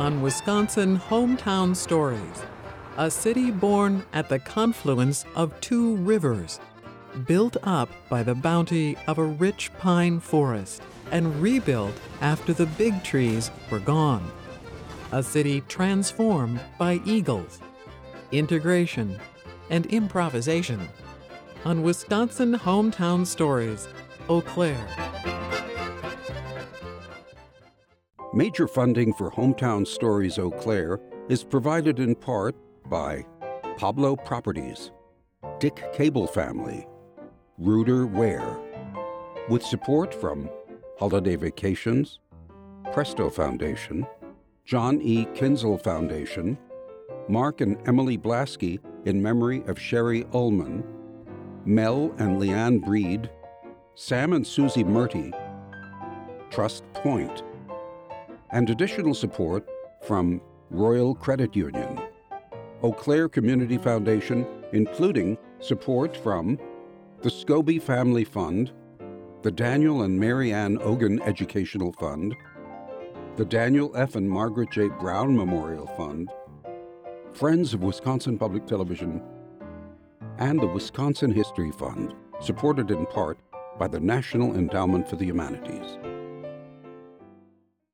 on Wisconsin Hometown Stories, a city born at the confluence of two rivers, built up by the bounty of a rich pine forest and rebuilt after the big trees were gone. A city transformed by eagles, integration, and improvisation. On Wisconsin Hometown Stories, Eau Claire. Major funding for Hometown Stories Eau Claire is provided in part by Pablo Properties, Dick Cable Family, Ruder Ware, with support from Holiday Vacations, Presto Foundation, John E. Kinzel Foundation, Mark and Emily Blasky in memory of Sherry Ullman, Mel and Leanne Breed, Sam and Susie Murty, Trust Point, and additional support from Royal Credit Union, Eau Claire Community Foundation, including support from the Scobie Family Fund, the Daniel and Mary Ann Ogan Educational Fund, the Daniel F. and Margaret J. Brown Memorial Fund, Friends of Wisconsin Public Television, and the Wisconsin History Fund, supported in part by the National Endowment for the Humanities.